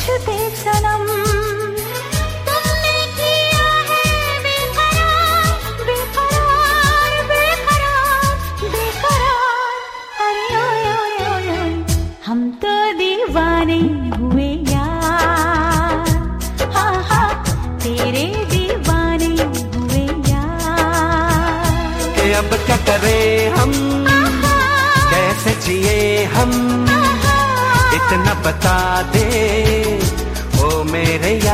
दे सनम। तुमने किया है बेकरार बेकरार बेकरार बेकरार। अरे ओए ओए ओए ओए, हम तो दीवाने हुए यार। हाँ हाँ, तेरे दीवाने हुए यार। कि अब क्या करें हम, कैसे जिए हम, इतना बता दे ओ मेरे